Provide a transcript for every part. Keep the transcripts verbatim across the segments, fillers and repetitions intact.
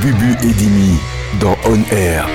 Bubu et Dimi dans On Air.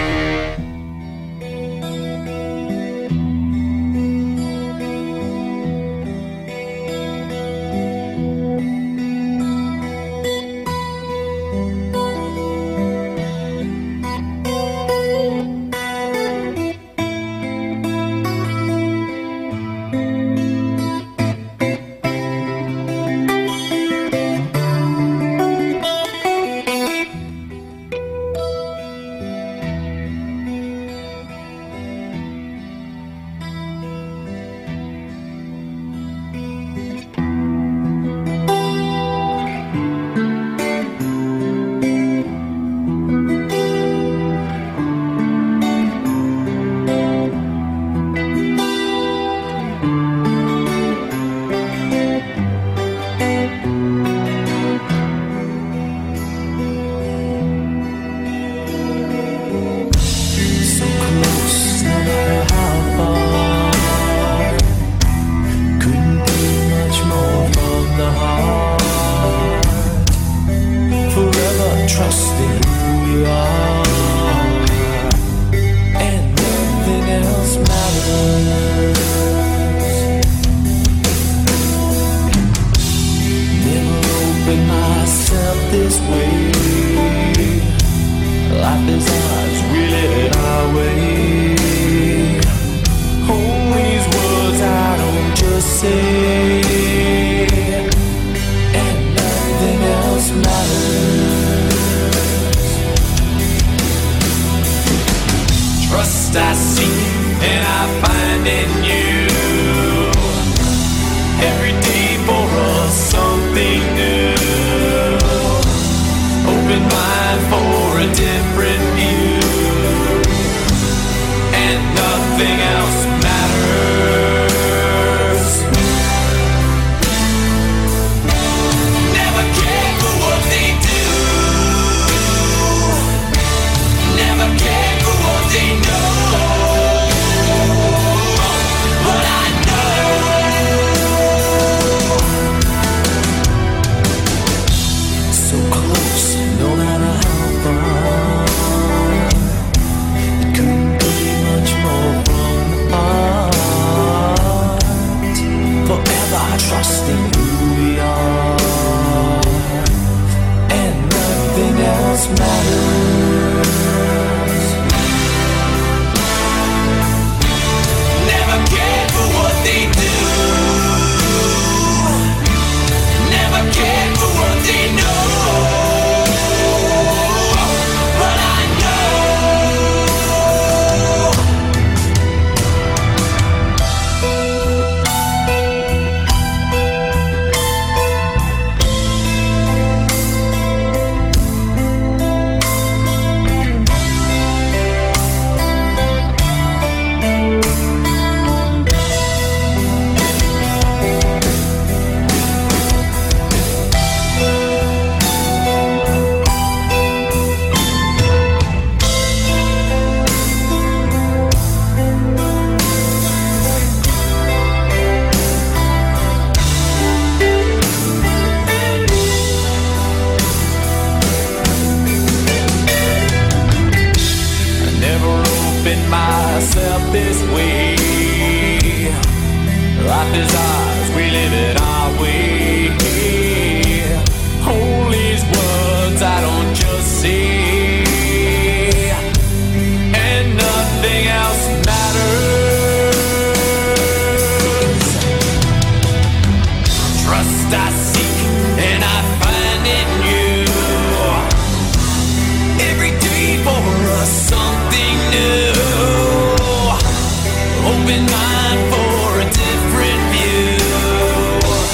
Open mind for a different view.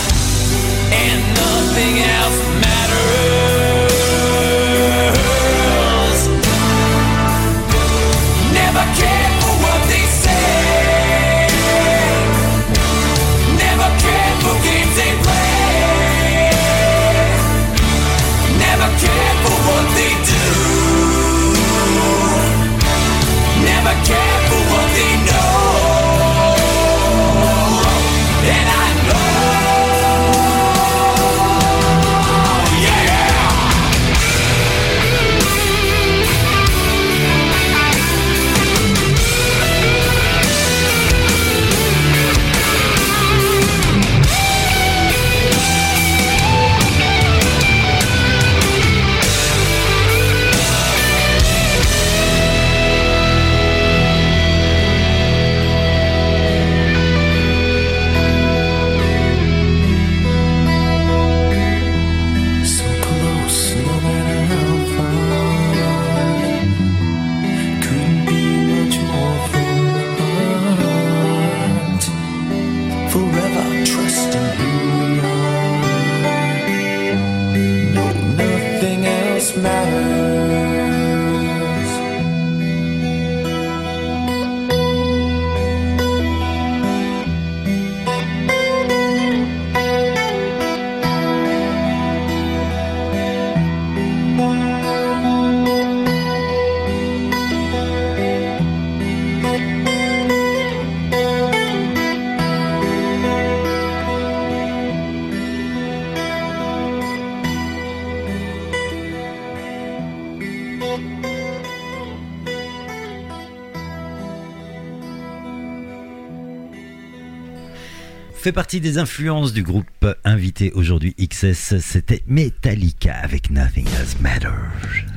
fait partie des influences du groupe invité aujourd'hui X S. C'était Metallica avec Nothing Else Matters.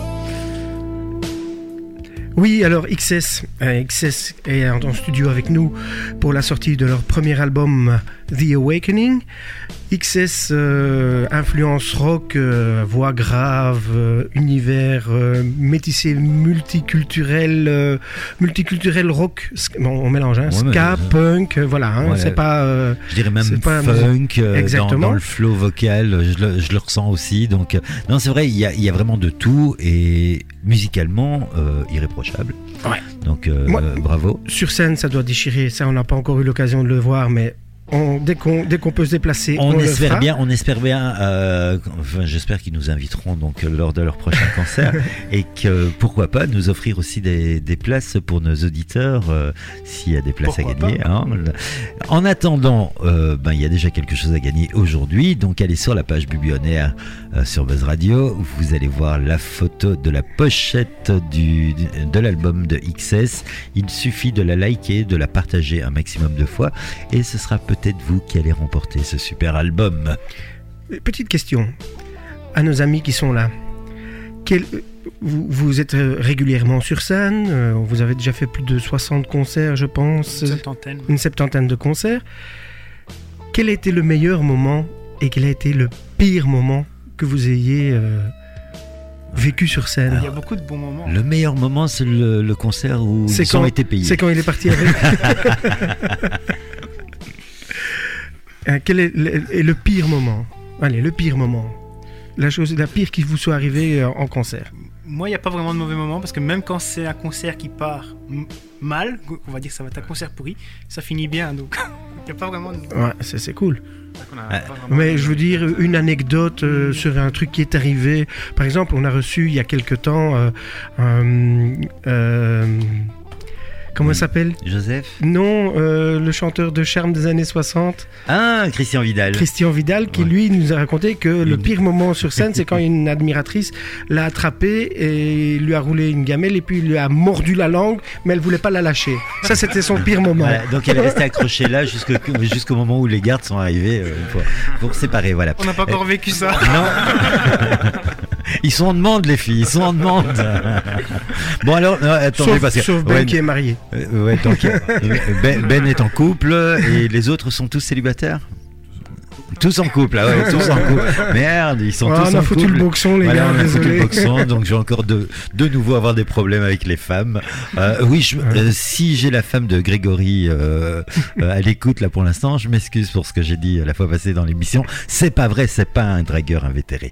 Oui, alors X S, euh, X S est en studio avec nous pour la sortie de leur premier album The Awakening. X S, euh, influence rock, euh, voix grave, euh, univers euh, métissé, multiculturel, euh, multiculturel rock, bon, on mélange, hein, ouais, ska, mais... punk, euh, voilà, hein, ouais, c'est pas... Euh, je dirais même funk, euh, dans, dans le flow vocal, je le, je le ressens aussi, donc... Non, c'est vrai, il y a, il y a vraiment de tout, et musicalement, euh, irréprochable. Ouais. Donc, euh, Moi, bravo. Sur scène, ça doit déchirer, ça, on n'a pas encore eu l'occasion de le voir, mais... On, dès, qu'on, dès qu'on peut se déplacer, on, on espère le fera. bien, on espère bien. Euh, enfin, j'espère qu'ils nous inviteront donc lors de leur prochain concert et que pourquoi pas nous offrir aussi des, des places pour nos auditeurs euh, s'il y a des places pourquoi à gagner. Hein. En attendant, euh, ben il y a déjà quelque chose à gagner aujourd'hui. Donc allez sur la page Bubionnaire euh, sur Buzz Radio. Vous allez voir la photo de la pochette du, de l'album de X S. Il suffit de la liker, de la partager un maximum de fois et ce sera peut-être peut-être vous qui allez remporter ce super album. Petite question à nos amis qui sont là. Quel, vous, vous êtes régulièrement sur scène, vous avez déjà fait plus de soixante concerts, je pense. Une septantaine. Une septantaine de concerts. Quel a été le meilleur moment et quel a été le pire moment que vous ayez euh, vécu sur scène? Alors, il y a beaucoup de bons moments. Le meilleur moment, c'est le, le concert où c'est ils quand, ont été payés. C'est quand il est parti avec. Quel est le, est le pire moment? Allez, le pire moment. La chose, la pire qui vous soit arrivée en concert. Moi, il n'y a pas vraiment de mauvais moment parce que même quand c'est un concert qui part m- mal, on va dire que ça va être un concert pourri, ça finit bien. Donc, il n'y a pas vraiment de... Ouais, c'est, c'est cool. Ouais. Mais je veux dire, une anecdote euh, sur un truc qui est arrivé. Par exemple, on a reçu il y a quelque temps... Euh, euh, euh, Comment il s'appelle? Joseph? Non, euh, le chanteur de charme des années soixante. Ah, Christian Vidal. Christian Vidal, qui ouais. lui nous a raconté que une... le pire moment sur scène, c'est quand une admiratrice l'a attrapé et lui a roulé une gamelle et puis lui a mordu la langue, mais elle voulait pas la lâcher. Ça, c'était son pire moment. Voilà, donc elle est restée accrochée là jusqu'au, jusqu'au moment où les gardes sont arrivés euh, pour, pour séparer. Voilà. On n'a pas encore euh, vécu ça. Non. Ils sont en demande, les filles, ils sont en demande. Bon alors, non, attendez, sauf, parce que sauf Ben ouais, qui est marié. Euh, ouais, donc, ben, Ben est en couple et les autres sont tous célibataires. Tous en couple, ah ouais, tous en couple. Merde, ils sont ah, tous en couple. On a foutu le boxon, les voilà, gars, on a désolé. foutu le boxon, donc je vais encore de, de nouveau avoir des problèmes avec les femmes. Euh, oui, je, euh, si j'ai la femme de Grégory euh, euh, à l'écoute là pour l'instant, je m'excuse pour ce que j'ai dit la fois passée dans l'émission. C'est pas vrai, c'est pas un dragueur invétéré.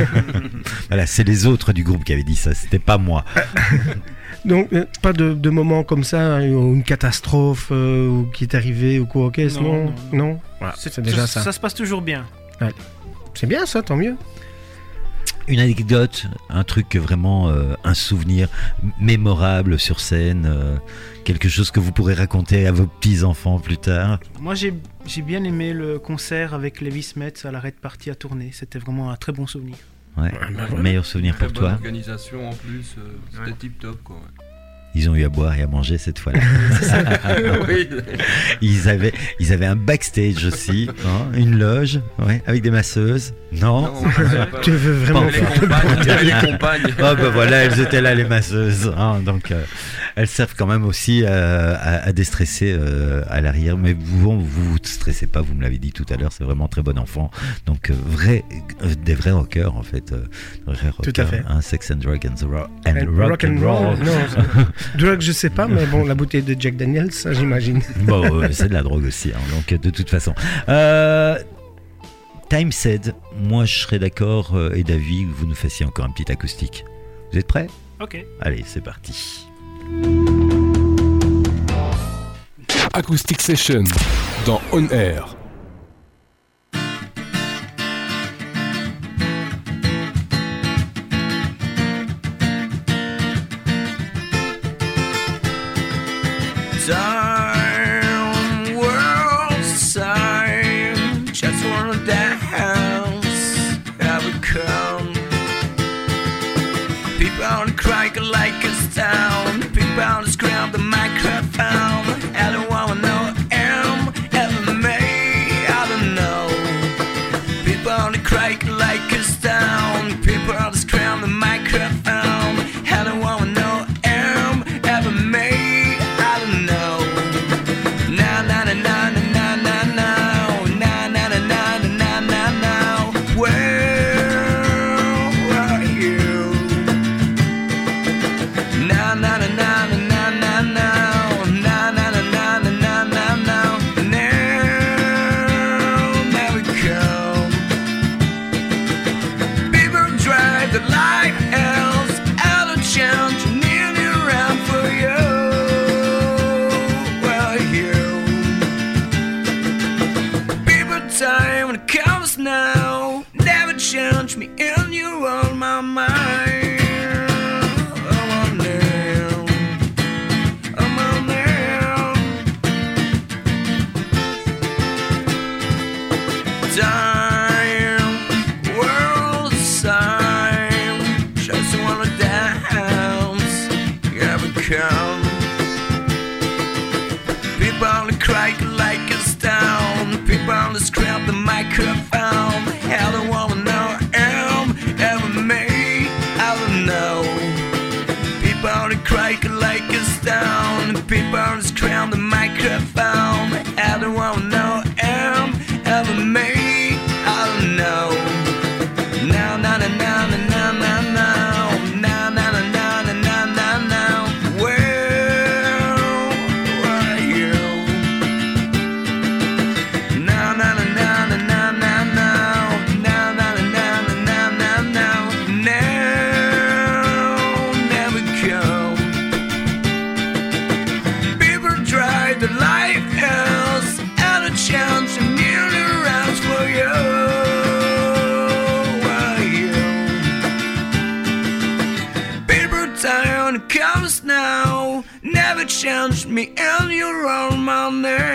Voilà, c'est les autres du groupe qui avaient dit ça, c'était pas moi. Donc, euh, pas de, de moment comme ça, hein, une catastrophe euh, qui est arrivée ou quoi, ok, non, non, non. non voilà, c'est, c'est déjà ça, ça. Ça se passe toujours bien. Ouais. C'est bien ça, tant mieux. Une anecdote, un truc vraiment, euh, un souvenir mémorable sur scène, euh, quelque chose que vous pourrez raconter à vos petits-enfants plus tard. Moi, j'ai, j'ai bien aimé le concert avec Lévis Metz à l'arrêt de partie à tourner. C'était vraiment un très bon souvenir. Ouais, bah voilà. Meilleur souvenir très pour bonne toi. Organisation en plus, euh, c'était ouais. tip top quoi. Ouais. Ils ont eu à boire et à manger cette fois-là. Oui. Ils avaient, ils avaient un backstage aussi, hein, une loge, ouais, avec des masseuses. Non, non tu veux vraiment les compagnes, il y avait les compagnes. Oh ben voilà, elles étaient là les masseuses, hein, donc euh, elles servent quand même aussi euh, à, à déstresser euh, à l'arrière. Mais vous, vous vous stressez pas, vous me l'avez dit tout à l'heure, c'est vraiment très bon enfant. Donc euh, vrai, euh, des vrais rockers en fait, euh, vrais rockers, tout à fait. Hein, Sex and Drug and, the ro- and, and rock, rock and roll. roll. Non, drug, je sais pas, mais bon, la bouteille de Jack Daniels, ça j'imagine. Bon, euh, c'est de la drogue aussi, hein, donc de toute façon. Euh, Time Said, moi je serais d'accord euh, et d'avis que vous nous fassiez encore un petit acoustique. Vous êtes prêts? Ok. Allez, c'est parti. Acoustic Session dans On Air. Time, world, time, just wanna dance, have a come. People on cry like a stone, people on scream the microphone. I don't wanna know am ever made. want to scream the microphone. Everyone know him, ever me, I don't know. No, no, no, no, no, no, no, no, no, no, no, no, no, no, no. Where are you? No, no, no, no, no, no, no, no, no, no, no, no, no, no, no, no, never come. People try to life else, and a chance to kneel around for you. Time comes now, never change me and you're on my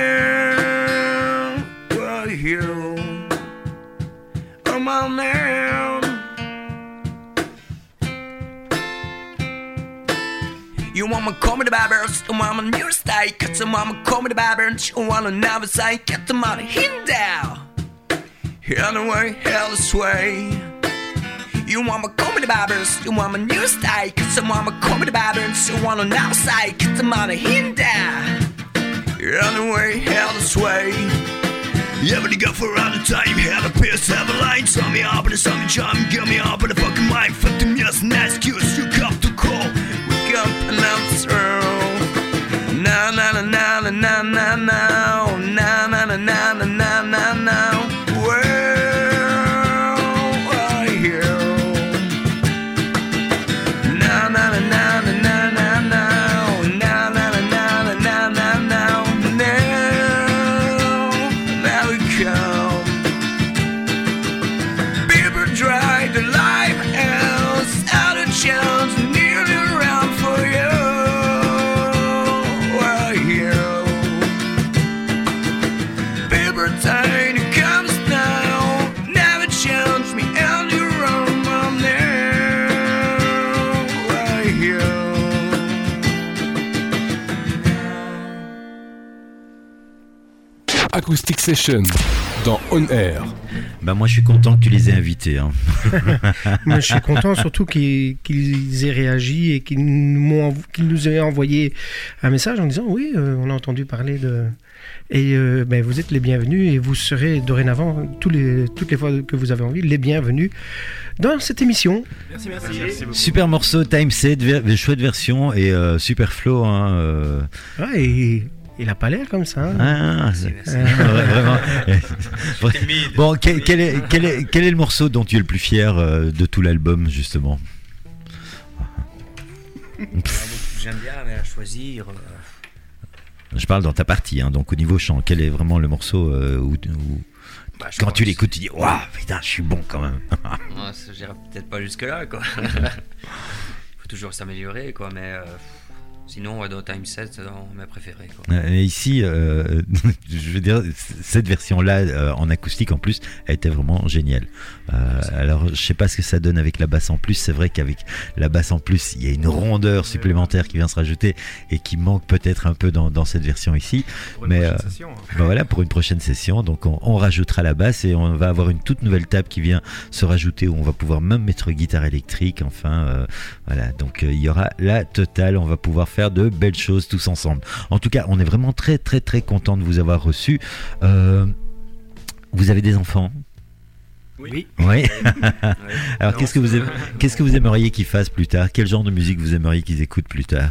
name. For you, on my name. You want me call me the barbers, you want my new style, cause you want me call me the barbers, you want to never say, get them out of here down. Anyway, hell this way. You want me call me the barbers, you want my new style, cause I want me call me the barbers, you want on outside, get them out of here down. Anyway, hell this way. Everybody got for all the time, have a piss, have a line, tell me up, but it's on me charm, get me up in the fucking mind, fuck them yes and excuse, you come to call, we can pronounce through. Na na na na na na na na, na na na na na na na na. Acoustic Session dans On Air. Bah moi je suis content que tu les aies invités. Hein. Moi je suis content surtout qu'ils, qu'ils aient réagi et qu'ils nous, qu'ils nous aient envoyé un message en disant oui, euh, on a entendu parler de... Et euh, ben, vous êtes les bienvenus et vous serez dorénavant, tous les, toutes les fois que vous avez envie, les bienvenus dans cette émission. Merci, merci. merci Super morceau, Time Set, ver- chouette version et euh, super flow. Hein, euh... Ouais, et... Il n'a pas l'air comme ça. Hein. Ah, c'est, c'est vraiment. Bon, quel, quel, est, quel, est, quel est le morceau dont tu es le plus fier euh, de tout l'album, justement? J'aime bien, mais à choisir. Euh... Je parle dans ta partie, hein, donc au niveau chant, quel est vraiment le morceau euh, où, où bah, quand tu l'écoutes, tu dis waouh, putain, je suis bon quand même. Ouais, ça j'irai peut-être pas jusque-là, quoi. Faut toujours s'améliorer, quoi, mais. Euh... Sinon, ouais, dans Time Set, c'est dans mes préférés. Quoi. Et ici, euh, je veux dire, cette version-là, euh, en acoustique en plus, elle était vraiment géniale. Euh, alors, je sais pas ce que ça donne avec la basse en plus. C'est vrai qu'avec la basse en plus, il y a une rondeur supplémentaire qui vient se rajouter et qui manque peut-être un peu dans, dans cette version ici. Pour une Mais prochaine euh, session, hein. ben voilà, pour une prochaine session. Donc, on, on rajoutera la basse et on va avoir une toute nouvelle table qui vient se rajouter où on va pouvoir même mettre guitare électrique. Enfin, euh, voilà. Donc, euh, il y aura la totale. On va pouvoir faire de belles choses tous ensemble. En tout cas, on est vraiment très très très content de vous avoir reçu. Euh, vous avez des enfants? Oui. Oui. Alors Non, qu'est-ce que vous aimez, qu'est-ce que vous aimeriez qu'ils fassent plus tard? Quel genre de musique vous aimeriez qu'ils écoutent plus tard?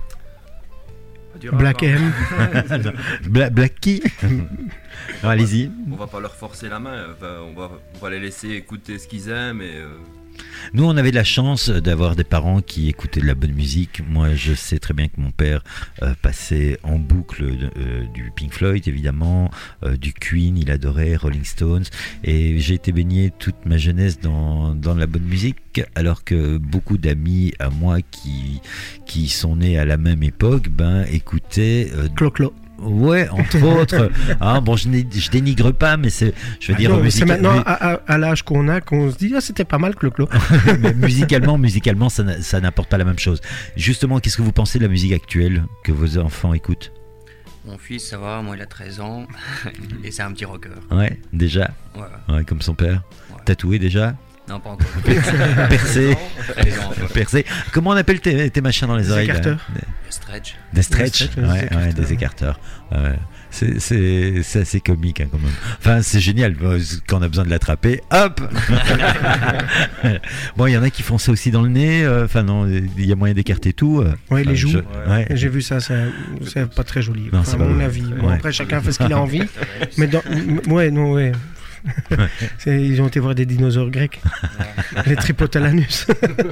Black M. Bla- Black qui? Alors, allez-y. On va pas leur forcer la main, enfin, on, va, on va les laisser écouter ce qu'ils aiment et... Euh... Nous, on avait de la chance d'avoir des parents qui écoutaient de la bonne musique. Moi, je sais très bien que mon père euh, passait en boucle euh, du Pink Floyd, évidemment, euh, du Queen, il adorait, Rolling Stones. Et j'ai été baigné toute ma jeunesse dans, dans la bonne musique, alors que beaucoup d'amis à moi qui, qui sont nés à la même époque, ben, écoutaient... Euh, Clo-clo. Ouais, entre autres. Hein, bon, je, je dénigre pas, mais c'est, je veux Ah dire, non, musica- c'est maintenant mu- à, à, à l'âge qu'on a qu'on se dit ah c'était pas mal Clo-clo. mais musicalement, musicalement, ça, n'a- ça n'apporte pas la même chose. Justement, qu'est-ce que vous pensez de la musique actuelle que vos enfants écoutent? Mon fils, ça va, moi il a treize ans et c'est un petit rocker. Ouais, déjà. Ouais. Ouais, comme son père. Ouais. Tatoué déjà. Non, pas encore. Percé. Les enfants. Percé. Comment on appelle tes, tes machins dans les Des oreilles là écarteurs. Le stretch. Des stretch, Des stretch, ouais, des écarteurs. ouais, des écarteurs. Ouais. C'est, c'est, c'est assez comique hein, quand même. Enfin, c'est génial quand on a besoin de l'attraper. Hop. Bon, il y en a qui font ça aussi dans le nez. euh, Enfin non, il y a moyen d'écarter tout. euh. Ouais, les Enfin, joues. je- ouais. J'ai vu ça, c'est c'est pas très joli. Non, Enfin, c'est à pas mon beau. avis. Bon, Ouais. après, chacun fait ce qu'il a envie. Mais dans... m- ouais, non, ouais. C'est- Ils ont été voir des dinosaures grecs. Les Tripotalanus.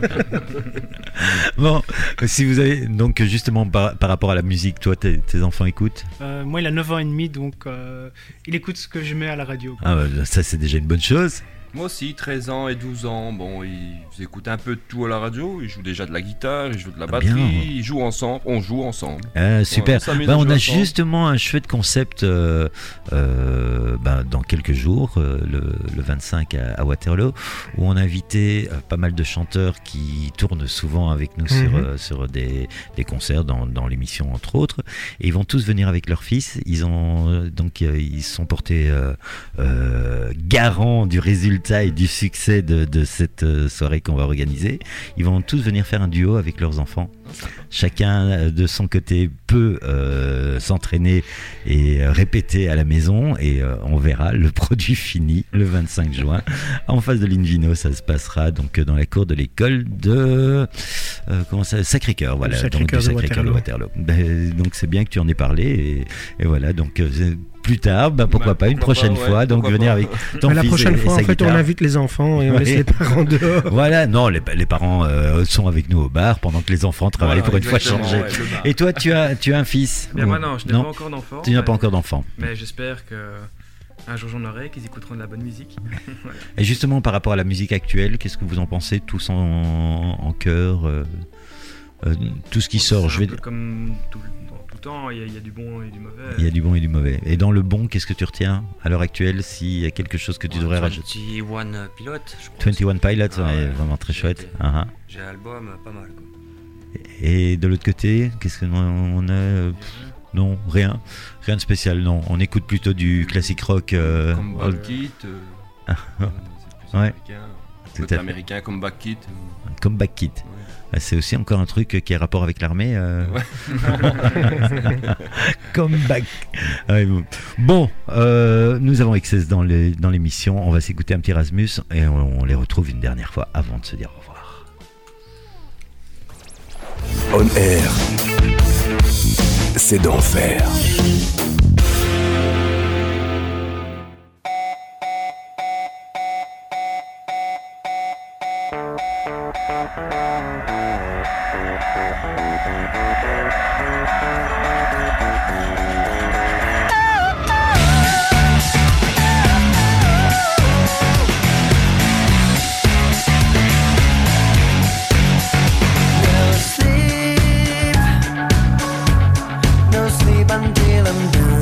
Bon, si vous avez donc justement par, par rapport à la musique, toi, tes, tes enfants écoutent. Euh, moi, il a neuf ans et demi, donc euh, il écoute ce que je mets à la radio. Ah, bah, ça c'est déjà une bonne chose. Moi aussi, treize ans et douze ans, bon, ils écoutent un peu de tout à la radio, ils jouent déjà de la guitare, ils jouent de la batterie, Bien. ils jouent ensemble, on joue ensemble. Ah, super. Ouais, on s'amuse Bah, à on jouer a ensemble. justement un chouette concept euh, euh, bah, dans quelques jours, euh, le, le vingt-cinq à, à Waterloo, où on a invité euh, pas mal de chanteurs qui tournent souvent avec nous sur, Mhm. euh, sur des, des concerts, dans, dans l'émission entre autres. Et ils vont tous venir avec leurs fils. Ils ont euh, donc euh, ils se sont portés euh, euh, garants du résultat et du succès de, de cette euh, soirée qu'on va organiser. Ils vont tous venir faire un duo avec leurs enfants. Chacun euh, de son côté peut euh, s'entraîner et euh, répéter à la maison et euh, on verra le produit fini le vingt-cinq juin en face de l'Invino. Ça se passera donc euh, dans la cour de l'école de euh, comment ça, Sacré-Cœur, voilà, Du Sacré-Cœur donc, du de Sacré-Cœur de Waterloo. Ben, donc c'est bien que tu en aies parlé et, et voilà donc euh, c'est- plus tard, ben, pourquoi Ben, pas une pourquoi prochaine pas, ouais, fois, donc pourquoi venir pas. avec ton Mais la fils prochaine et, et fois, en sa fait, on guitare. invite les enfants et on Ouais. laisse les parents dehors. Voilà, non, les, les parents euh, sont avec nous au bar pendant que les enfants travaillent Voilà, pour une fois exactement, changer. ouais, le bar. Et toi, tu as, tu as un fils Mais ou- moi non, je n'ai pas encore d'enfant. Tu n'as pas mais- encore d'enfant. Mais j'espère que un jour j'en aurai, qu'ils écouteront de la bonne musique. Voilà. Et justement, par rapport à la musique actuelle, qu'est-ce que vous en pensez tous en, en chœur euh, euh, tout ce qui C'est sort, un je vais peu comme tout, dans tout temps, il y, a, il y a du bon et du mauvais. il y a du bon et du mauvais. Et dans le bon, qu'est-ce que tu retiens à l'heure actuelle, s'il y a quelque chose que tu devrais rajouter? vingt et un Pilote, je crois. vingt et un Pilots, Ah ouais, ouais. vraiment très J'ai chouette. été- Ah, ah. J'ai l'album, euh, pas mal. Quoi. Et de l'autre côté, qu'est-ce qu'on on a euh, Non, rien. Rien de spécial, non. On écoute plutôt du classique rock. euh, Comme old- Backit, euh, Ah, euh, c'est plus ouais. américain. Tout Côté à fait. américain comme Backit. euh, Comme Back Kit. ouais. Ah, c'est aussi encore un truc qui a rapport avec l'armée. euh. Ouais. Comme Back. Ouais, bon, Bon, euh, nous avons Excess dans les- dans l'émission. On va s'écouter un petit Rasmus et on, on les retrouve une dernière fois avant de se dire au revoir. On Air, c'est d'enfer. No sleep, no sleep until I'm done.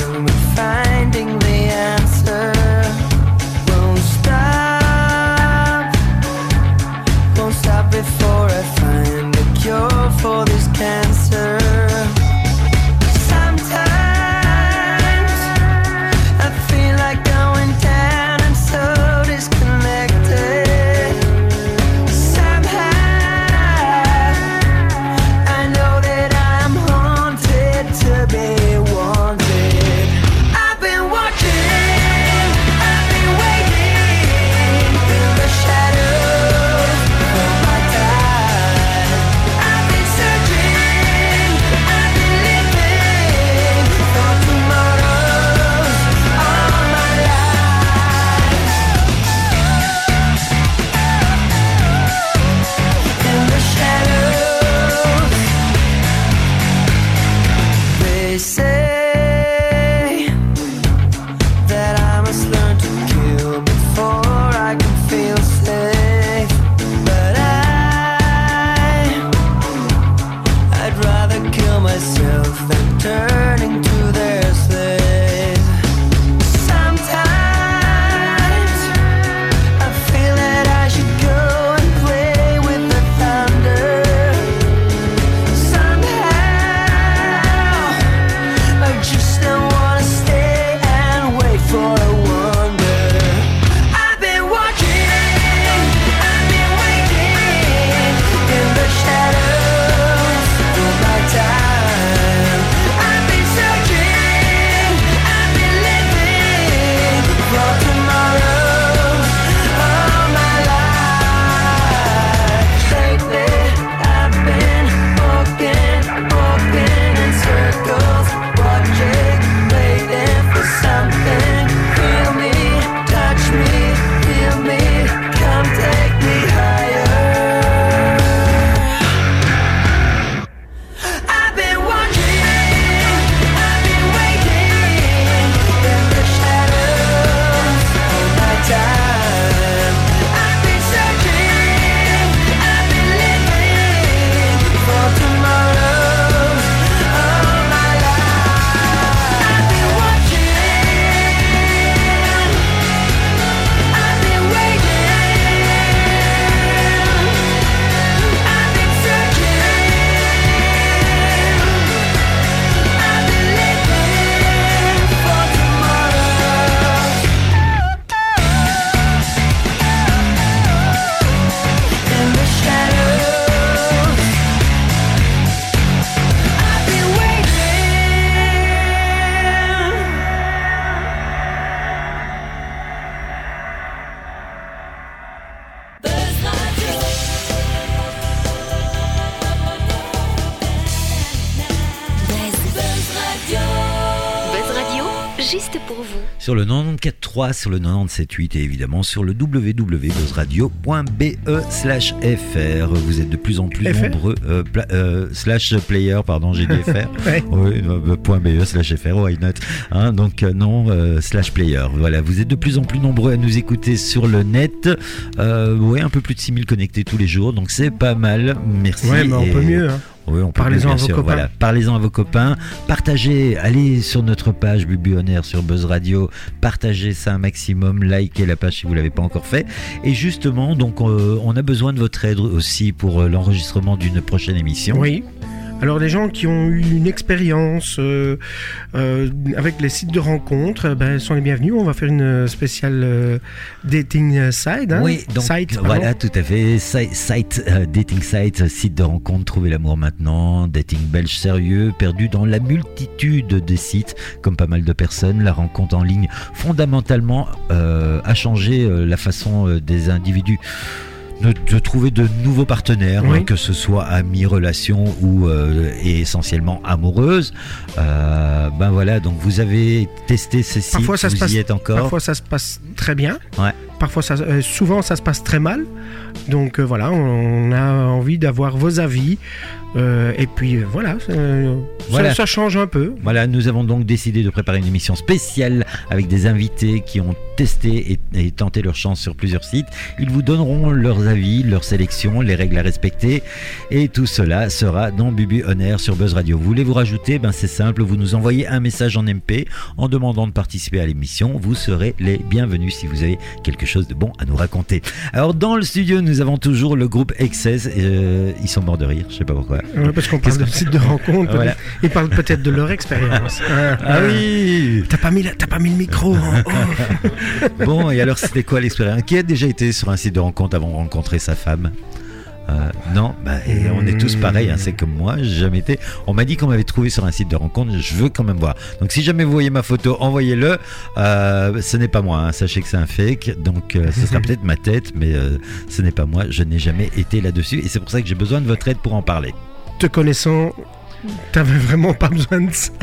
juste pour vous. Sur le quatre-vingt-quatorze trois, sur le quatre-vingt-dix-sept huit et évidemment sur le w w w point buzz radio point b e slash f r. Vous êtes de plus en plus F R nombreux. Euh, pla- euh, slash player, pardon, j'ai dit F R. Ouais. Oui, euh, point .be slash F R, why not, hein, donc euh, non, euh, slash player. Voilà, vous êtes de plus en plus nombreux à nous écouter sur le net. Euh, ouais, un peu plus de six mille connectés tous les jours, donc c'est pas mal. Merci. Ouais, mais on Et- peut mieux. Hein. Oui, on peut Parlez-en bien à vos sûr, copains. Voilà. Parlez-en à vos copains. Partagez, allez sur notre page Bubu On Air sur Buzz Radio. Partagez ça un maximum. Likez la page si vous l'avez pas encore fait. Et justement, donc, euh, on a besoin de votre aide aussi pour euh, l'enregistrement d'une prochaine émission. Oui. Alors les gens qui ont eu une expérience euh, euh, avec les sites de rencontres, euh, ben, sont les bienvenus. On va faire une spéciale euh, dating side. Hein Oui, donc Site, pardon. voilà, tout à fait. Site, site, euh, dating site, site de rencontre, trouver l'amour maintenant, dating belge sérieux, perdu dans la multitude des sites, comme pas mal de personnes. La rencontre en ligne, fondamentalement, euh, a changé euh, la façon euh, des individus de, de trouver de nouveaux partenaires, Oui. hein, que ce soit amis, relations ou euh, et essentiellement amoureuses. Euh, ben voilà, donc vous avez testé ces sites, Parfois ça vous se passe, y êtes encore. parfois ça se passe très bien. Ouais. Parfois ça, euh, souvent ça se passe très mal. Donc euh, voilà, on a envie d'avoir vos avis. Euh, et puis euh, voilà, euh, Voilà. Ça, ça change un peu. Voilà, nous avons donc décidé de préparer une émission spéciale avec des invités qui ont testé et, et tenté leur chance sur plusieurs sites. Ils vous donneront leurs avis, leurs sélections, les règles à respecter, et tout cela sera dans Bubu On Air sur Buzz Radio. Vous voulez vous rajouter? Ben c'est simple, vous nous envoyez un message en M P en demandant de participer à l'émission. Vous serez les bienvenus si vous avez quelque chose de bon à nous raconter. Alors dans le studio, nous avons toujours le groupe Excess. Euh, ils sont morts de rire, je sais pas pourquoi. Ouais, parce qu'on parle de sites de rencontres. Voilà. Ils parlent peut-être de leur expérience. Ah, Ah oui. T'as pas mis, la- t'as pas mis le micro. Hein. Oh. Bon, et alors c'était quoi l'expérience? Qui a déjà été sur un site de rencontre avant de rencontrer sa femme? Euh, non, bah, et on est tous pareils, hein, c'est comme moi, j'ai jamais été. On m'a dit qu'on m'avait trouvé sur un site de rencontre, je veux quand même voir. Donc si jamais vous voyez ma photo, envoyez-le. Euh, ce n'est pas moi, hein, sachez que c'est un fake, donc euh, ce sera peut-être ma tête, mais euh, ce n'est pas moi, je n'ai jamais été là-dessus, et c'est pour ça que j'ai besoin de votre aide pour en parler. Te connaissant, t'avais vraiment pas besoin de ça.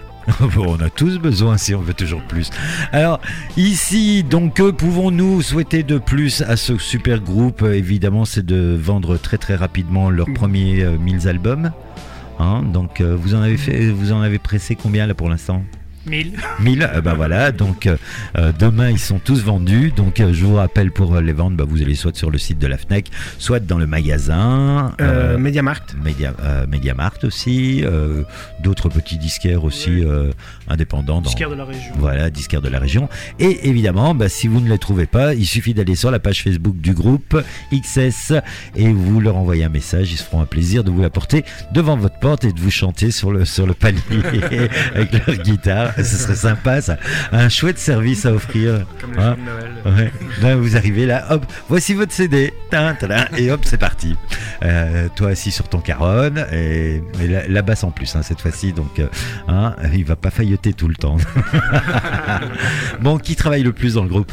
Bon, on a tous besoin si on veut toujours plus. Alors, ici, donc, que pouvons-nous souhaiter de plus à ce super groupe? Évidemment, c'est de vendre très très rapidement leurs premiers euh, mille albums. Hein, donc, euh, vous en avez fait, vous en avez pressé combien là pour l'instant? mille. mille, euh, bah voilà, donc euh, euh, demain ils sont tous vendus, donc euh, je vous rappelle pour euh, les vendre, bah, vous allez soit sur le site de la Fnac, soit dans le magasin, Euh, euh, Mediamarkt. Media, euh, Mediamarkt aussi, euh, d'autres petits disquaires aussi euh, indépendants. Dans, Disquaire de la région. Voilà, disquaires de la région. Et évidemment, bah, si vous ne les trouvez pas, il suffit d'aller sur la page Facebook du groupe X S et vous leur envoyez un message, ils se feront un plaisir de vous l'apporter devant votre porte et de vous chanter sur le, sur le palier avec leur guitare. Ce serait sympa ça, un chouette service à offrir. Comme le Hein film de Noël. Ouais. Là, vous arrivez là, hop, voici votre C D, Tin, tadam, et hop, c'est parti. Euh, toi assis sur ton caronne, et, et la, la basse en plus, hein, cette fois-ci, donc euh, hein, il va pas failloter tout le temps. Bon, qui travaille le plus dans le groupe?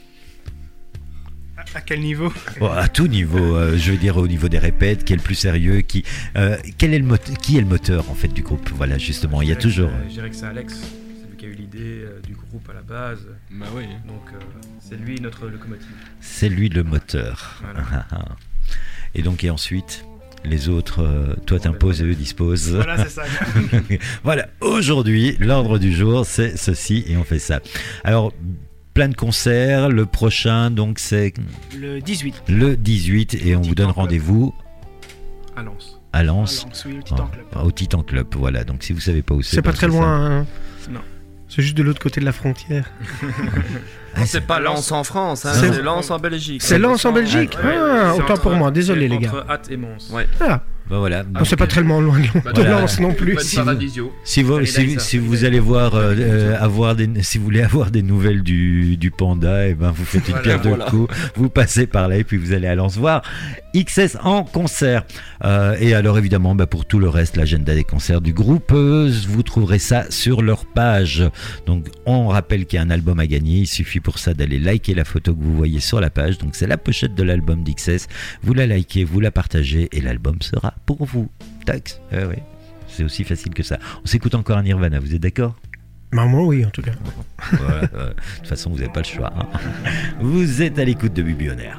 À, à quel niveau? Bon, à tout niveau, euh, je veux dire au niveau des répètes, qui est le plus sérieux, qui, euh, quel est le mot- qui est le moteur en fait du groupe? Voilà, justement, il y a Je dirais que toujours. c'est- Je dirais que c'est Alex, c'est lui qui a eu l'idée euh, du groupe à la base. Bah oui. Donc euh, c'est lui notre locomotive. C'est lui le moteur. Voilà. Et donc, et ensuite, les autres, euh, toi t'imposes et eux disposent. Voilà, c'est ça. Voilà, aujourd'hui, l'ordre du jour, c'est ceci et on fait ça. Alors, plein de concerts. Le prochain, donc, c'est Le dix-huit. le dix-huit et on vous donne rendez-vous À Lens. à Lens. À Lens, oui, au Titan Club. Ah, au Titan Club, voilà. Donc, si vous savez pas où c'est, C'est pas ben, très ça. loin. Hein. Non. C'est juste de l'autre côté de la frontière. Ah, C'est pas Lens en France, hein, C'est- c'est Lens en Belgique. C'est Lens en Belgique. Ouais, ouais, Ah, c'est autant entre- pour moi. Désolé c'est les gars. Entre Hatt et Mons. Ouais. Ah, Ben voilà. bon, c'est pas tellement loin de, de Voilà. Lens non plus. Bonne Si vous- Paradisio. Si vous, Allez, si, like ça. si vous allez voir, euh, euh, avoir des, si vous voulez avoir des nouvelles du, du panda, et ben vous faites une Voilà, pierre de voilà. coups, vous passez par là et puis vous allez à Lens voir X S en concert. Euh, et alors évidemment, bah, pour tout le reste, l'agenda des concerts du groupe, euh, vous trouverez ça sur leur page. Donc on rappelle qu'il y a un album à gagner, il suffit pour ça d'aller liker la photo que vous voyez sur la page. Donc c'est la pochette de l'album d'X S, vous la likez, vous la partagez et l'album sera pour vous. Tax, eh oui. C'est aussi facile que ça. On s'écoute encore un Nirvana, vous êtes d'accord? Maman, oui, en tout cas. Voilà, euh, de toute façon, vous n'avez pas le choix. Hein. Vous êtes à l'écoute de Bibionnaire.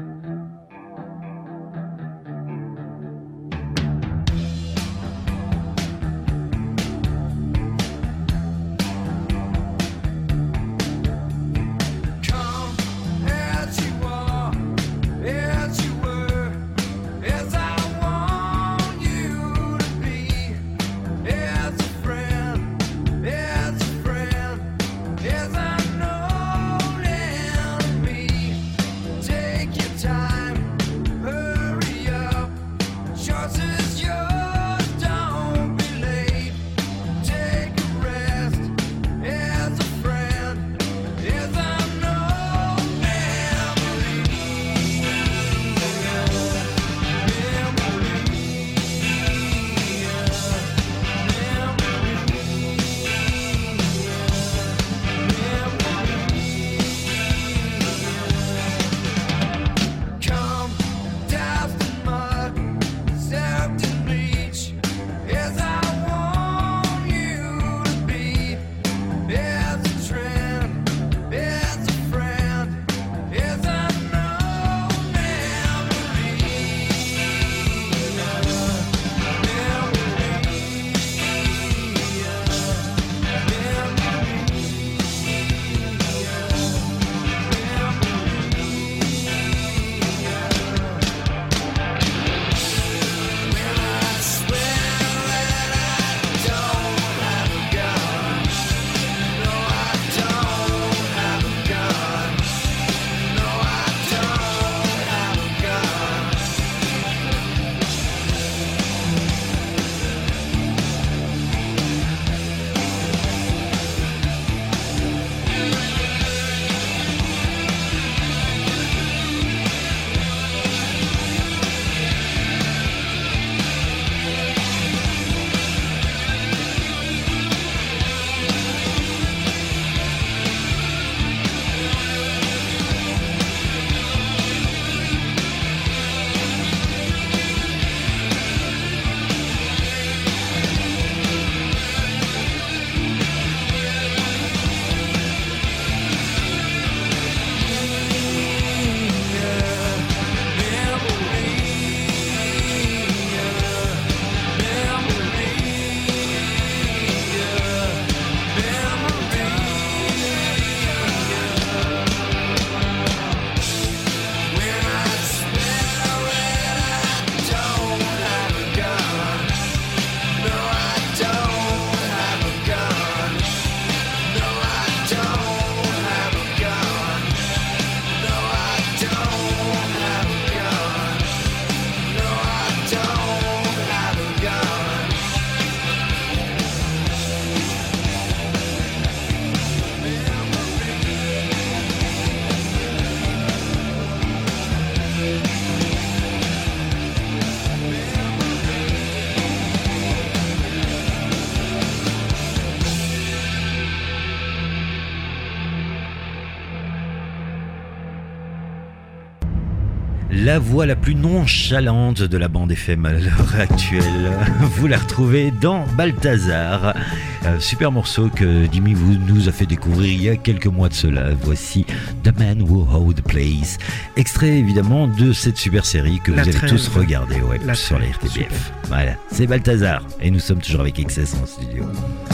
La voix la plus nonchalante de la bande F M à l'heure actuelle. Vous la retrouvez dans Balthazar. Euh, super morceau que Jimmy vous nous a fait découvrir il y a quelques mois de cela. Voici The Man Who Held the Place. Extrait évidemment de cette super série que La vous allez trêve. tous regarder ouais, La sur la trêve, R T B F. super. Voilà, c'est Balthazar. Et nous sommes toujours avec Excess en studio.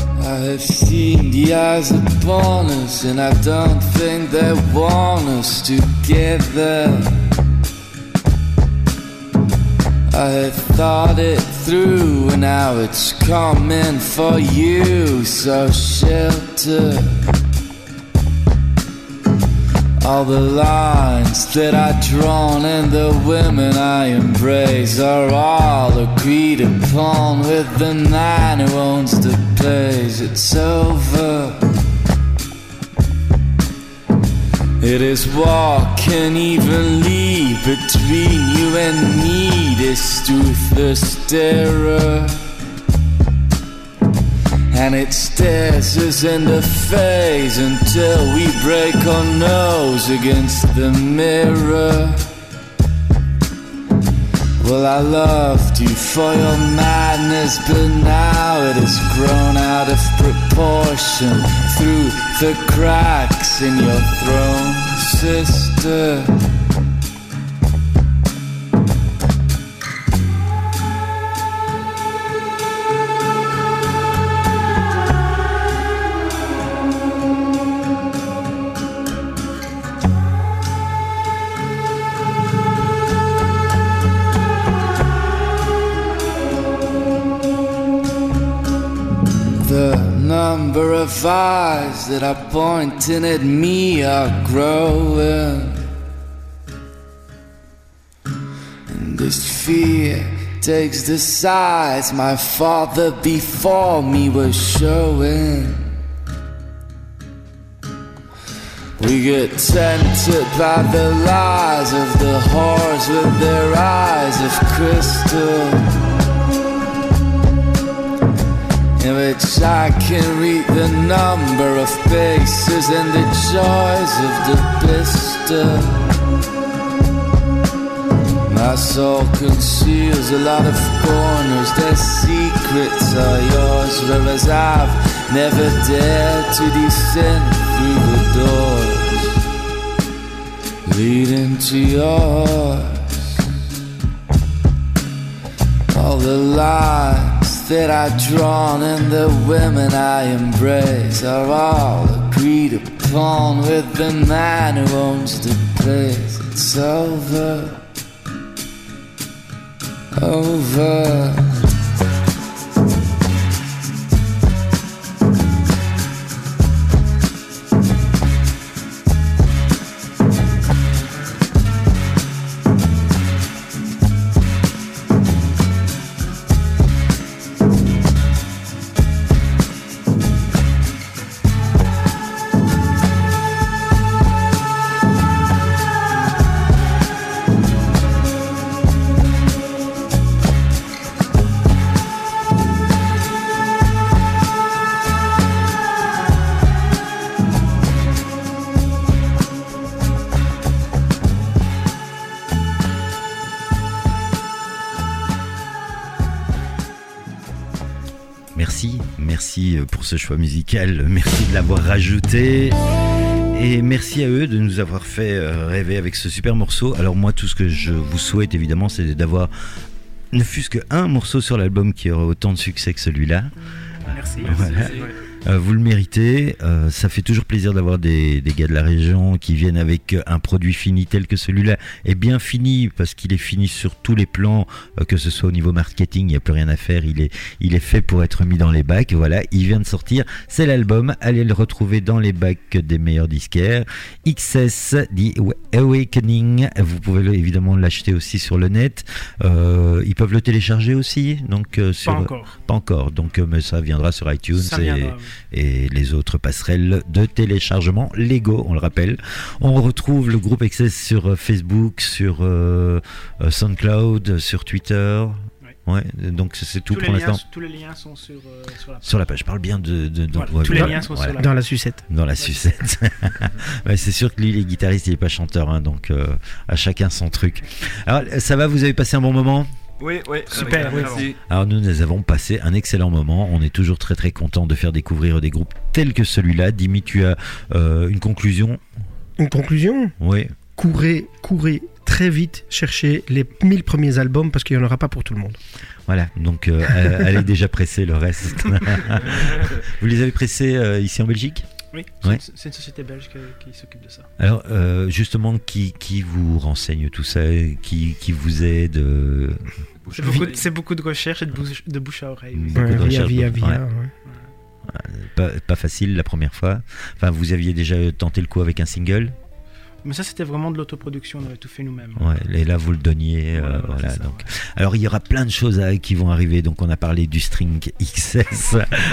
I have seen the eyes upon us, and I don't think they want us together. I have thought it through, and now it's coming for you, so shelter. All the lines that I've drawn and the women I embrace are all agreed upon with the man who owns the place. It's over. It is walking evenly between you and me, this toothless terror. And it stares us in the face until we break our nose against the mirror. Well, I loved you for your madness, but now it has grown out of proportion through the cracks in your throne, sister. The number of eyes that are pointing at me are growing, and this fear takes the size my father before me was showing. We get tempted by the lies of the whores with their eyes of crystal, in which I can read the number of faces and the joys of the pistol. My soul conceals a lot of corners, their secrets are yours, whereas I've never dared to descend through the doors leading to yours. All the lines that I've drawn and the women I embrace are all agreed upon with the man who owns the place. It's over, over. Merci, merci pour ce choix musical, merci de l'avoir rajouté. Et merci à eux de nous avoir fait rêver avec ce super morceau. Alors moi, tout ce que je vous souhaite évidemment, c'est d'avoir ne fût-ce qu'un morceau sur l'album qui aura autant de succès que celui-là. Merci. Voilà. Merci. Euh, vous le méritez, euh, ça fait toujours plaisir d'avoir des, des gars de la région qui viennent avec un produit fini tel que celui-là, et bien fini parce qu'il est fini sur tous les plans, euh, que ce soit au niveau marketing, il n'y a plus rien à faire, il est, il est fait pour être mis dans les bacs, voilà, il vient de sortir, c'est l'album, allez le retrouver dans les bacs des meilleurs disquaires, X S The Awakening, vous pouvez le, évidemment l'acheter aussi sur le net, euh, ils peuvent le télécharger aussi, donc euh, sur, pas encore, pas encore, donc euh, mais ça viendra sur iTunes ça et, viendra, oui. et les autres passerelles de téléchargement légaux, on le rappelle. On retrouve le groupe X S sur Facebook, sur euh, SoundCloud, sur Twitter. Ouais, donc c'est tout tous pour l'instant. Tous les liens sont sur, euh, sur la page. Sur la page, je parle bien de... de, de voilà, ouais, tous voilà, les liens sont voilà. sur la Dans la sucette. Dans la sucette. Ouais, c'est sûr que lui, il est guitariste, il n'est pas chanteur, hein, donc euh, à chacun son truc. Alors, ça va, vous avez passé un bon moment ? Oui, oui, super, oui, merci. Alors nous, nous avons passé un excellent moment. On est toujours très très content de faire découvrir des groupes tels que celui-là. Dimi, tu as euh, une conclusion ? Une conclusion ? Oui. Courez, courez très vite chercher les mille premiers albums parce qu'il n'y en aura pas pour tout le monde. Voilà, donc euh, allez déjà presser le reste. Vous les avez pressés euh, ici en Belgique ? Oui, ouais. c'est, une, c'est une société belge qui, qui s'occupe de ça. Alors, euh, justement, qui, qui vous renseigne tout ça ? Qui, qui vous aide euh... c'est, beaucoup, c'est beaucoup de recherche et de bouche, de bouche à oreille. Oui. Ouais, via, via, via, ouais. ouais. Ouais. Pas, pas facile la première fois. Enfin, vous aviez déjà tenté le coup avec un single ? Mais ça, c'était vraiment de l'autoproduction, on avait tout fait nous-mêmes. Ouais, et là, vous le donniez. Euh, voilà, voilà, ça, donc. Ouais. Alors, il y aura plein de choses à, qui vont arriver. Donc, on a parlé du string X S.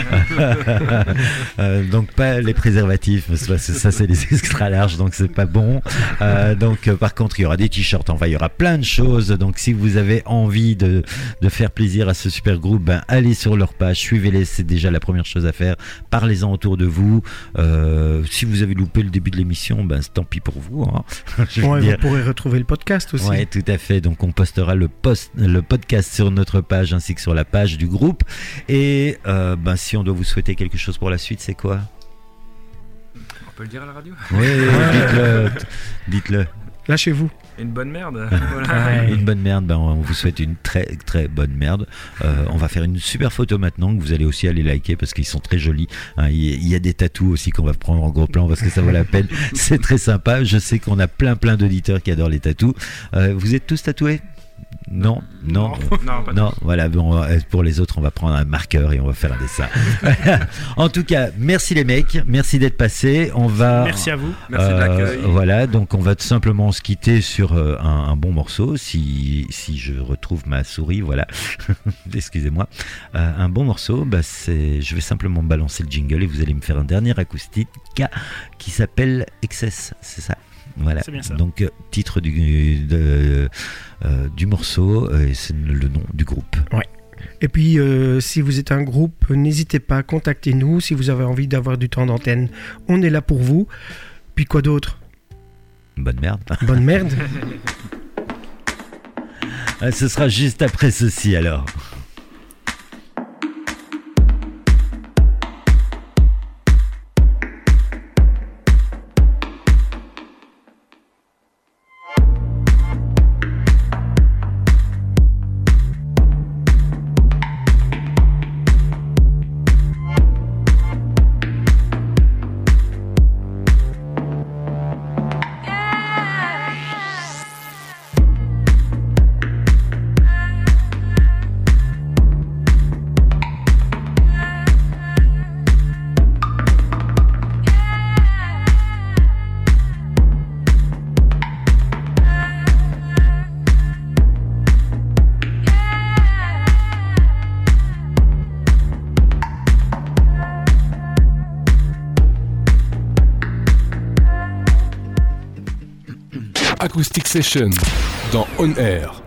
euh, donc, pas les préservatifs. Ça, c'est, ça, c'est les extra larges, donc c'est pas bon. Euh, donc, euh, par contre, il y aura des t-shirts. Enfin, il y aura plein de choses. Donc, si vous avez envie de, de faire plaisir à ce super groupe, ben, allez sur leur page, suivez-les. C'est déjà la première chose à faire. Parlez-en autour de vous. Euh, si vous avez loupé le début de l'émission, ben, tant pis pour vous. vous. Hein. Je veux Ouais, dire. vous pourrez retrouver le podcast aussi. Oui, tout à fait. Donc, on postera le, post, le podcast sur notre page ainsi que sur la page du groupe. Et euh, ben, si on doit vous souhaiter quelque chose pour la suite, c'est quoi? On peut le dire à la radio? Oui, dites-le. Dites-le. Lâchez-vous. Une bonne merde. Ouais. Une bonne merde, ben, on vous souhaite une très très bonne merde. Euh, on va faire une super photo maintenant que vous allez aussi aller liker parce qu'ils sont très jolis. Hein, il, y, il y a des tatous aussi qu'on va prendre en gros plan parce que ça vaut la peine. C'est très sympa. Je sais qu'on a plein plein d'auditeurs qui adorent les tatous. Euh, vous êtes tous tatoués? Non, non, non, pas non. Voilà, bon, pour les autres, on va prendre un marqueur et on va faire un dessin. En tout cas, merci les mecs, merci d'être passés. On va. Merci à vous. Merci de l'accueil. Voilà, donc on va tout simplement se quitter sur euh, un, un bon morceau. Si si je retrouve ma souris, voilà. Excusez-moi. Euh, un bon morceau, bah c'est. Je vais simplement balancer le jingle et vous allez me faire un dernier acoustique qui s'appelle Excess, c'est ça. Voilà. C'est bien ça. Donc euh, titre du de, euh, du morceau et c'est le nom du groupe. Ouais. Et puis, euh, si vous êtes un groupe, n'hésitez pas, contactez-nous. Si vous avez envie d'avoir du temps d'antenne, on est là pour vous. Puis quoi d'autre? Bonne merde. Bonne merde. Ah, ce sera juste après ceci alors. Acoustic Session dans On Air.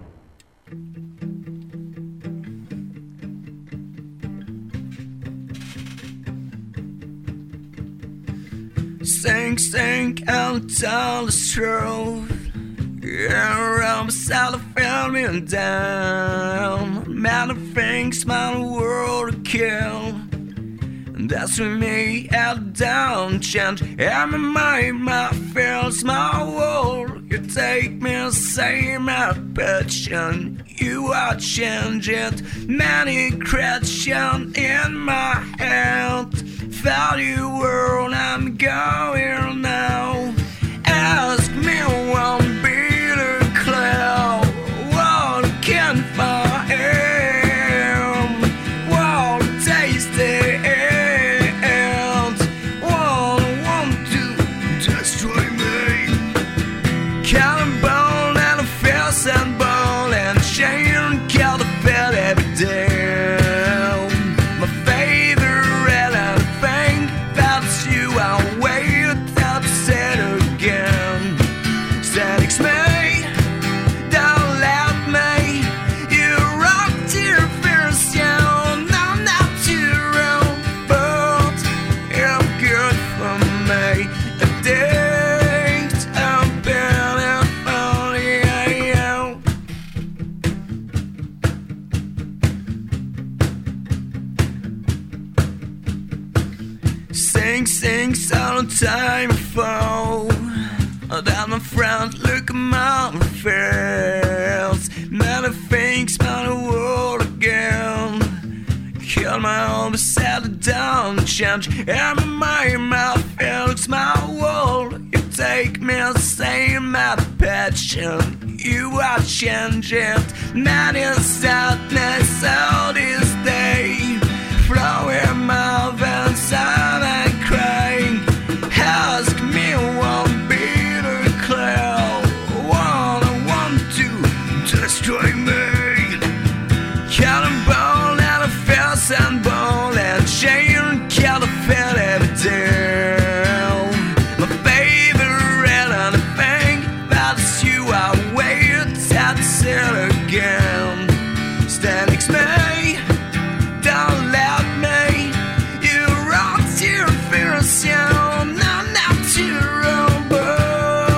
Sing, sing, and tell the truth. You're around beside the family down. Man of things, my world to kill. And that's with me at down change. And my mind, my feels, my world. You take me, say my passion. You are changing many questions in my head. Value world, I'm going now. Ask me one bitter cloud. What can I am? What taste it? What want to destroy me? Cannonball and a fierce and ball and chain. Kill the fat every day. Time fall down the front, look at my face. Many things about the world again. Kill my own, but settle down, change. And my mouth feels my world. You take me, say my passion. You are changing, man in sadness all this day. Flowing my veins and I crying. Ask me one bitter cloud. One want to destroy me. Cannonball and a fierce and ball and chain. Kill the fat every day. My favorite and a thing that's you. I wait to see it again. Stand next to me. Don't let me. You rock your fears, yeah. Not natural, but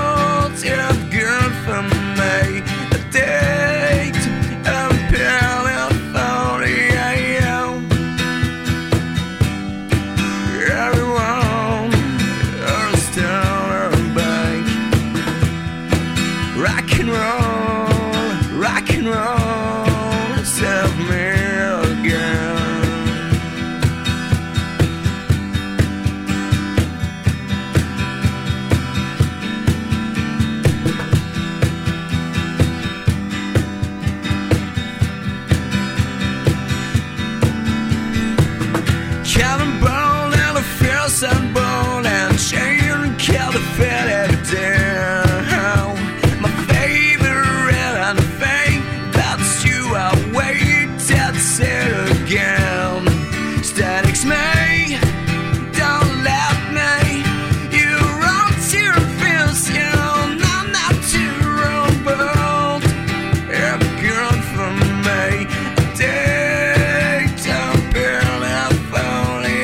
sunburn and chain and kill the faded down. My favorite and fame, that's you. I wait till it's it again. Statics me, don't let me. You run to your feels, you know, I'm not too wrong, but you're good for me. Take to build a phony,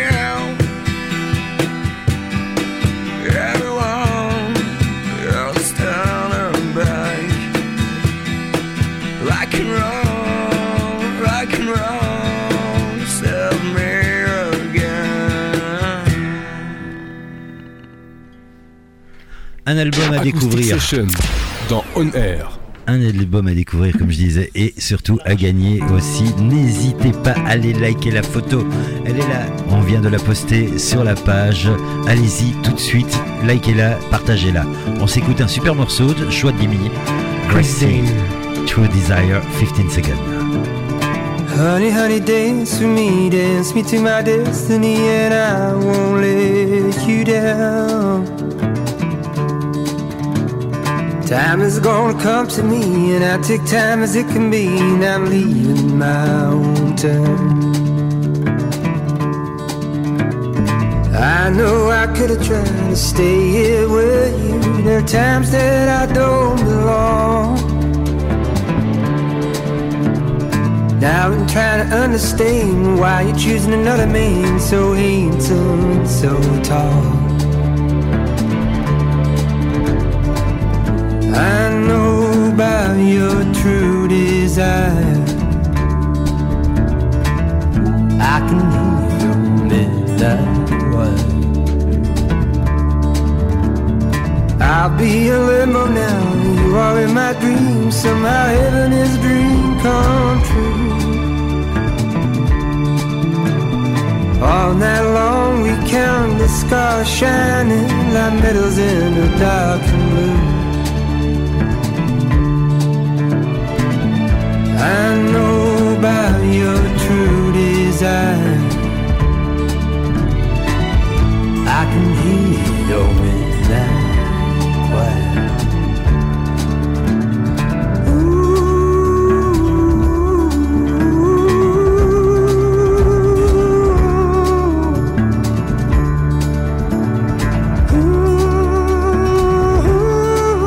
everyone, you're standing back. Rock and roll, rock and roll, save me again. Un album à Acoustic découvrir. Session dans On Air. Un album à découvrir, comme je disais, et surtout à gagner aussi. N'hésitez pas à aller liker la photo. Elle est là. On vient de la poster sur la page. Allez-y tout de suite. Likez-la, partagez-la. On s'écoute un super morceau de choix de Dimi. Gracie, True Desire, fifteen seconds. Honey, honey, dance with me, dance me to my destiny, and I won't let you down. Time is gonna come to me, and I take time as it can be, and I'm leaving my own town. I know I could have tried to stay here with you. There are times that I don't belong. Now I'm trying to understand why you're choosing another man so handsome, so tall. I know about your true desire. I can hear your midnight wine. I'll be a limo now. You are in my dreams. Somehow heaven is a dream come true. All night long we count the stars shining like medals in the dark and blue. I know about your true desire. I can hear your midnight choir. Ooh, ooh, ooh.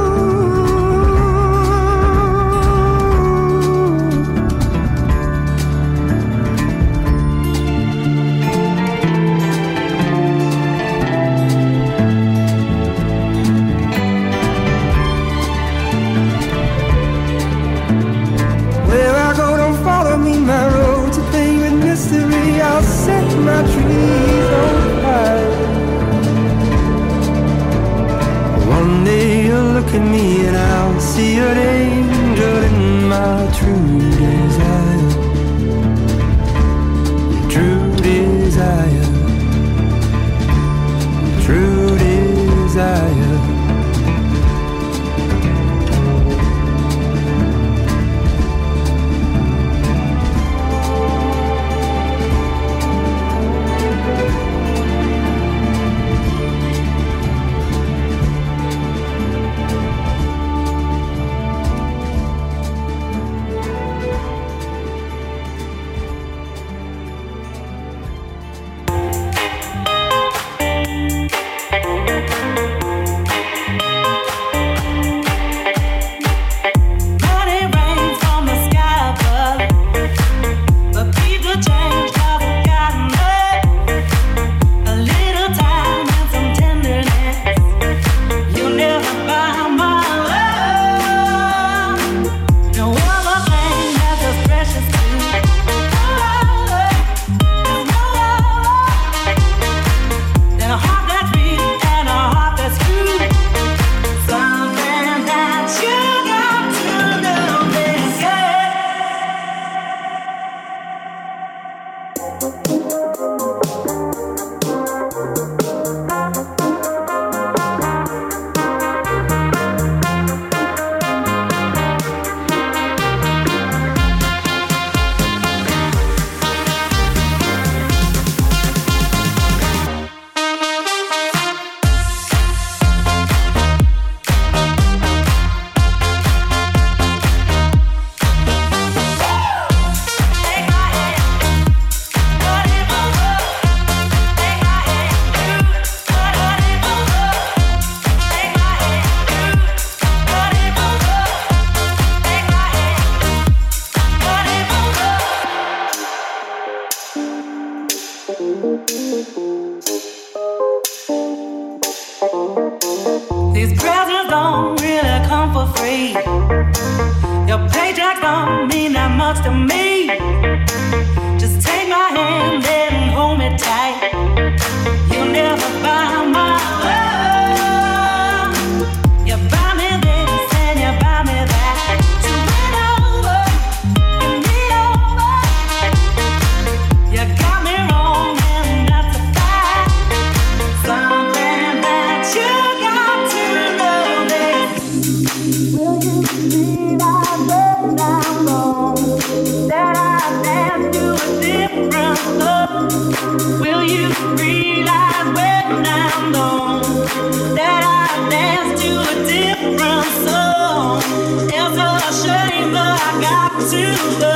much to me. Just take my hand and hold me tight. You'll never buy my love. You buy me this and you buy me that. To win over, give me over. You got me wrong and that's a fact. Something that you got to know this. Will you believe I bet I'm wrong? That I dance to a different love. Will you realize when I'm gone that I dance to a different song? It's a shame that I got to go.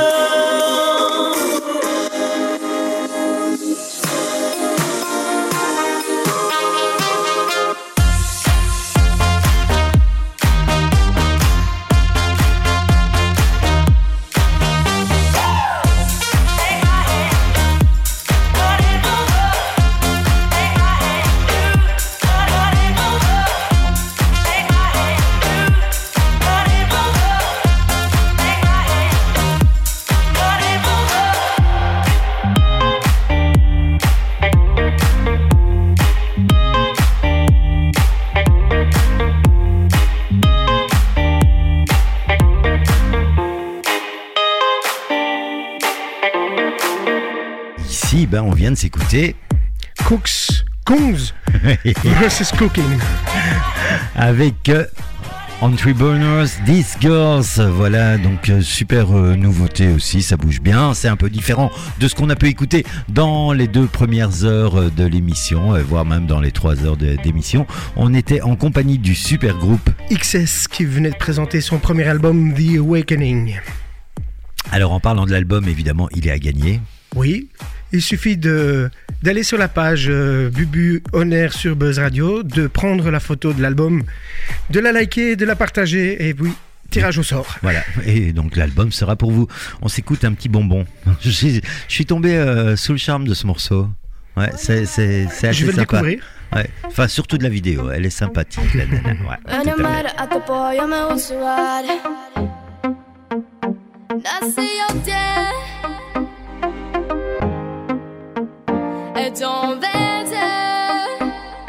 Ici, ben, on vient de s'écouter Cooks, Kongs versus Cooking. avec euh, Entry Burners, These Girls. Voilà, donc euh, super euh, nouveauté aussi, ça bouge bien. C'est un peu différent de ce qu'on a pu écouter dans les deux premières heures euh, de l'émission, euh, voire même dans les trois heures de, d'émission. On était en compagnie du super groupe X S qui venait de présenter son premier album The Awakening. Alors en parlant de l'album, évidemment, il est à gagner. Oui, il suffit de, d'aller sur la page euh, Bubu On Air sur Buzz Radio, de prendre la photo de l'album, de la liker, de la partager et oui, tirage au sort. Voilà, et donc l'album sera pour vous. On s'écoute un petit bonbon. Je suis, je suis tombé euh, sous le charme de ce morceau. Ouais, c'est, c'est, c'est assez Je vais le sympa. découvrir. Ouais. Enfin, surtout de la vidéo, elle est sympathique, la nana. Ouais, tout à fait. Ton vete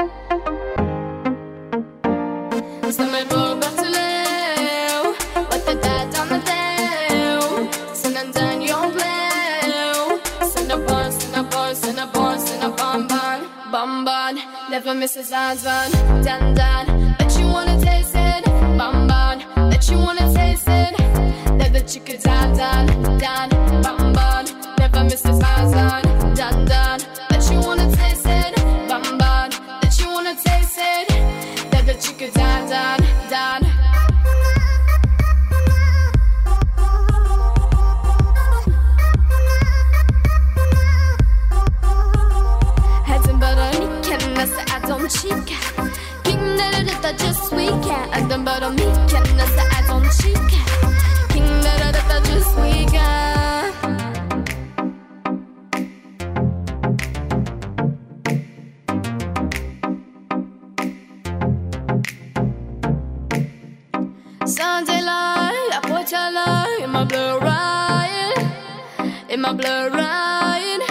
Som en bok Bartoleu What the dad on the tail Sen en den jag blev Sen a bun, sen a bun, sen a bun, sen a bun bun Bun bun, never misses lines run Dun dun, bet you wanna taste it Bun bun, bet you wanna taste it Never chicken dun dun, dun Bun bun, never misses lines run Dun dun you wanna taste it, bun bun. That you wanna taste it, that the chicken dan dan dan. Heads and butter, me can that's the add-on chica. King da da da just weekend. Heads and butter, me can that's the add-on chica. King da da da just weekend. Sunday light, la pochala, in my blue ride, in my blue ride.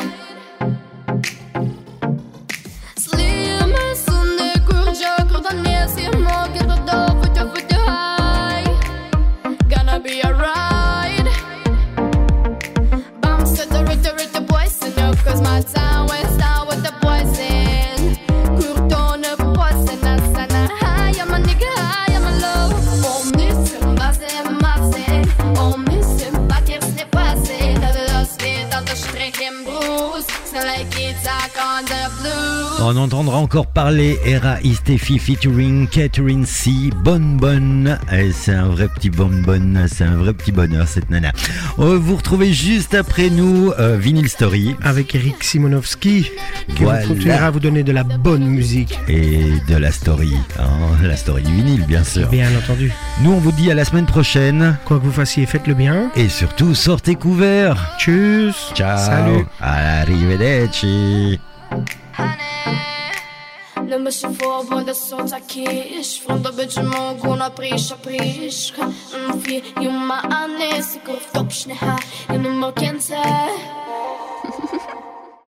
Slim, Sunday, kurja, kurdan ner, ser magen och då, för du, för du high. Gonna be a ride. Bumps to the ritter, ritter, poison, no, cause my time went down with the poison. Kurtone, poison, asana, high, I'm a nigga, high, I'm a low. On entendra encore parler Era Istefi featuring Catherine C. Bonbonne. Et c'est un vrai petit bonbonne, c'est un vrai petit bonheur cette nana. Vous retrouvez juste après nous euh, Vinyl Story avec Eric Simonovski qui voilà. continuera à vous donner de la bonne musique et de la story, hein, la story du vinyle bien sûr. Bien entendu. Nous on vous dit à la semaine prochaine. Quoi que vous fassiez, faites-le bien. Et surtout sortez couverts. Tchuss. Ciao. Salut. Arrivederci. Honey, Lămâși vorba de soța chiși Fruntă be dżemogu na prisha prishka Fi ju ma ane sikur fdopshne ha Jenu më kjence